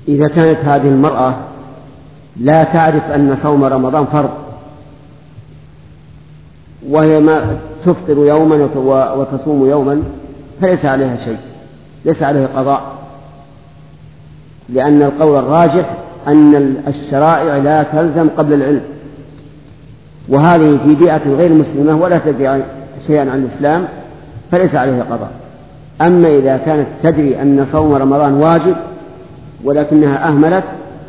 إذا كانت هذه المرأة لا تعرف أن صوم رمضان فرض، وهي ما تفطر يوما وتصوم يوما، فليس عليها شيء، ليس عليها قضاء، لأن القول الراجح أن الشرائع لا تلزم قبل العلم، وهذه في بيئة غير مسلمة ولا تدري شيئا عن الإسلام فليس عليها قضاء. أما إذا كانت تدري أن صوم رمضان واجب ولكنها أهملت،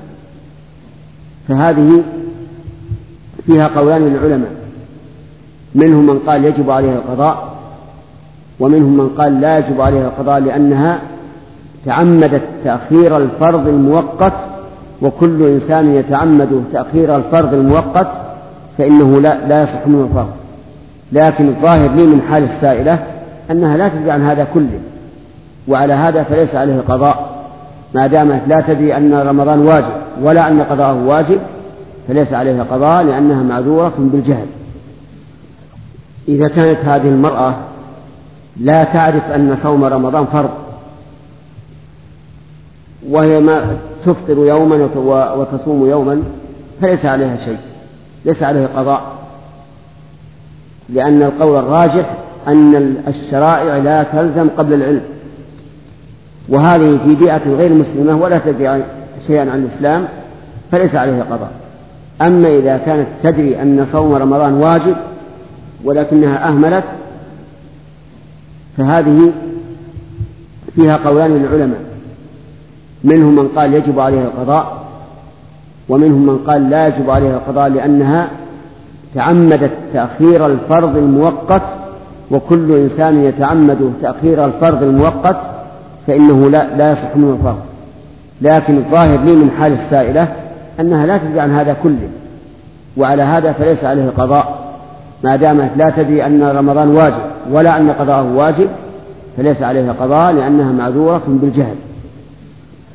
فهذه فيها قولان للعلماء، منهم من قال يجب عليها القضاء، ومنهم من قال لا يجب عليها القضاء لأنها تعمدت تأخير الفرض المؤقت، وكل إنسان يتعمد تأخير الفرض المؤقت فإنه لا يصح منه الفرض. لكن الظاهر لي من حال السائلة أنها لا تدري عن هذا كله، وعلى هذا فليس عليه قضاء ما دامت لا تدري أن رمضان واجب ولا أن قضاءه واجب، فليس عليها قضاء لأنها معذورة بالجهل. إذا كانت هذه المرأة لا تعرف أن صوم رمضان فرض، وهي ما تفطر يوما وتصوم يوما، فليس عليها شيء، ليس عليها قضاء، لأن القول الراجح أن الشرائع لا تلزم قبل العلم، وهذه في بيئة غير مسلمة ولا تدري شيئا عن الإسلام فليس عليها قضاء. أما إذا كانت تدري أن صوم رمضان واجب ولكنها أهملت، فهذه فيها قولان للعلماء، منهم من قال يجب عليها القضاء، ومنهم من قال لا يجب عليها القضاء لأنها تعمدت تأخير الفرض المؤقت، وكل إنسان يتعمد تأخير الفرض المؤقت فإنه لا يصح منه الفرض. لكن الظاهر لي من حال السائلة أنها لا تدري عن هذا كله، وعلى هذا فليس عليه قضاء ما دامت لا تدري أن رمضان واجب ولا أن قضاءه واجب، فليس عليها قضاء لأنها معذورة بالجهل.